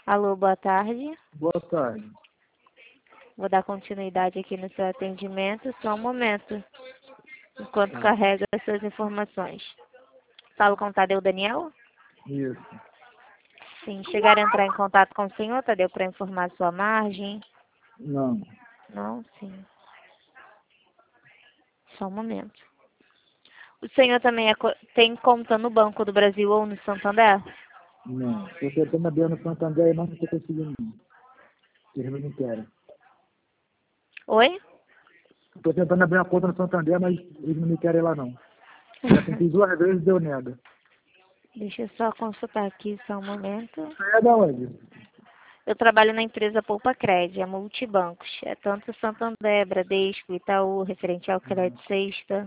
Alô, boa tarde. Boa tarde. Vou dar continuidade aqui no seu atendimento. Só um momento, enquanto carrega as suas informações. Falo com o Tadeu Daniel? Isso. Sim, chegaram a entrar em contato com o senhor, Tadeu, para informar sua margem? Não. Não? Sim. Só um momento. O senhor também tem conta no Banco do Brasil ou no Santander? Não. Estou tentando abrir no Santander, mas não estou conseguindo. Eles não querem. Oi? Estou tentando abrir uma conta no Santander, mas eles não me querem lá, não. Já tentei 2 vezes e deu nada. Deixa eu só consultar aqui, só um momento. Você é da onde? Eu trabalho na empresa Poupa Cred, é multibancos. É tanto Santander, Bradesco, Itaú, referente ao crédito sexta.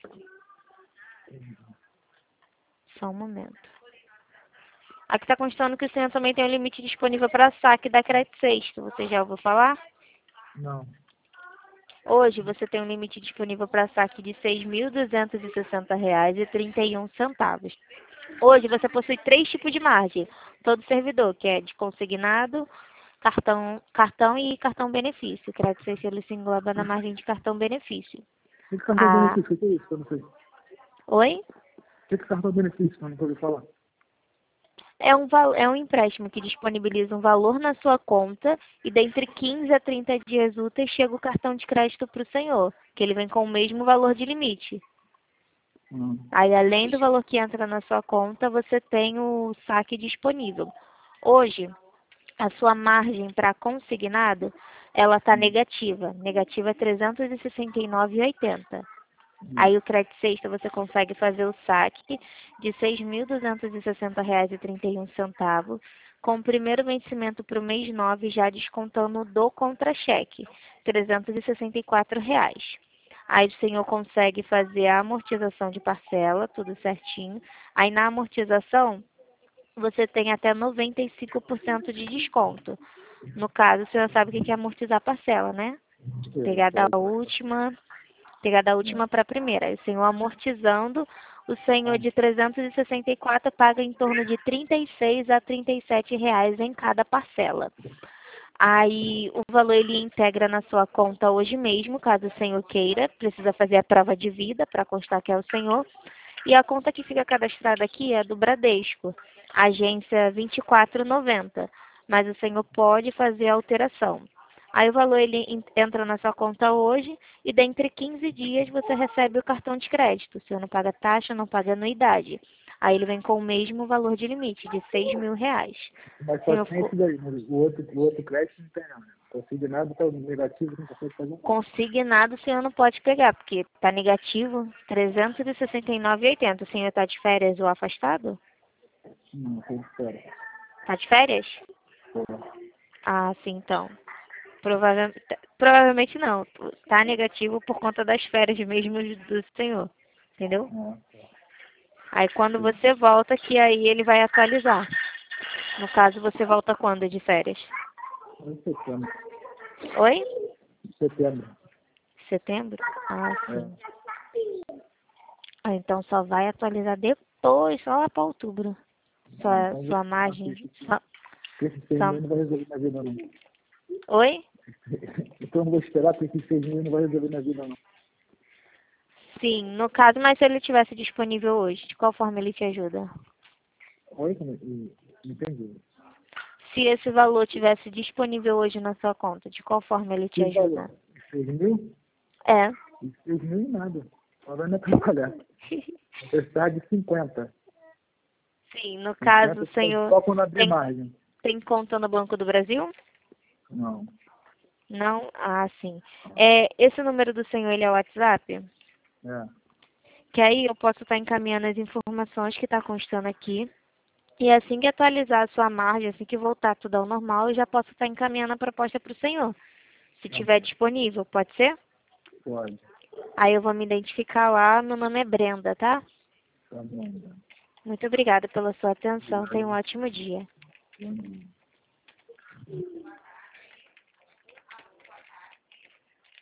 Só um momento. Aqui está constando que o senhor também tem um limite disponível para saque da crédito sexta. Você já ouviu falar? Não. Hoje você tem um limite disponível para saque de R$ 6.260,31. Hoje você possui 3 tipos de margem. Todo servidor, que é de consignado, cartão e cartão benefício. Crédito sexta ele se engloba na margem de cartão benefício. O que cartão Ah, benefício? O que é isso? Eu não sei. oi? O que cartão benefício? Eu não ouvi falar. É um empréstimo que disponibiliza um valor na sua conta e dentre 15 a 30 dias úteis chega o cartão de crédito para o senhor, que ele vem com o mesmo valor de limite. Aí, além do valor que entra na sua conta, você tem o saque disponível. Hoje, a sua margem para consignado, ela está negativa. Negativa é 369,80. Aí o crédito sexta você consegue fazer o saque de R$ 6.260,31, com o primeiro vencimento para o mês 9 já descontando do contra-cheque, R$ 364. Aí o senhor consegue fazer a amortização de parcela, tudo certinho. Aí na amortização você tem até 95% de desconto. No caso, o senhor sabe o que é amortizar parcela, né? Pegar da última para a primeira. Aí o senhor amortizando, o senhor de 364 paga em torno de R$ 36 a R$ 37 em cada parcela. Aí o valor ele integra na sua conta hoje mesmo, caso o senhor queira, precisa fazer a prova de vida para constar que é o senhor. E a conta que fica cadastrada aqui é do Bradesco, agência 2490, mas o senhor pode fazer a alteração. Aí o valor ele entra na sua conta hoje e dentre 15 dias você recebe o cartão de crédito. O senhor não paga taxa, não paga anuidade. Aí ele vem com o mesmo valor de limite, de R$ 6.000. Mas só Senhor, tem esse daí, mas o outro crédito não tem não. Consignado está negativo, não consegue fazer nada. consignado o senhor não pode pegar, porque está negativo R$ 369,80. O senhor está de férias ou afastado? Não, tem espera. Está de férias? Ah, sim, então. Provavelmente não. Está negativo por conta das férias mesmo do senhor. Entendeu? Aí quando você volta, que aí ele vai atualizar. No caso, você volta quando de férias? Em setembro. Oi? Setembro. Setembro? Ah, sim. Ah, então só vai atualizar depois, só lá para outubro. Sua margem. Porque esse 6 mil não vai resolver na vida, não. Oi? Então eu não vou esperar, porque esse 6 mil não vai resolver na vida, não. Sim, no caso, mas se ele tivesse disponível hoje, de qual forma ele te ajuda? Oi? Entendi. Se esse valor tivesse disponível hoje na sua conta, de qual forma ele te Que ajuda? valor? 6 mil? É. 6 mil e nada. Só vai me atrapalhar. Prestar de 50. Sim, no caso, o 50 senhor só quando abrir margem. tem conta no Banco do Brasil? Não. Não? Ah, sim. É, esse número do senhor, ele é o WhatsApp? É. Que aí eu posso estar encaminhando as informações que está constando aqui. E assim que atualizar a sua margem, assim que voltar tudo ao normal, eu já posso estar encaminhando a proposta para o senhor. Se tiver disponível, pode ser? Pode. Aí eu vou me identificar lá, meu nome é Brenda, tá? Tá bom. Muito obrigada pela sua atenção, tenha um ótimo dia. Bom dia.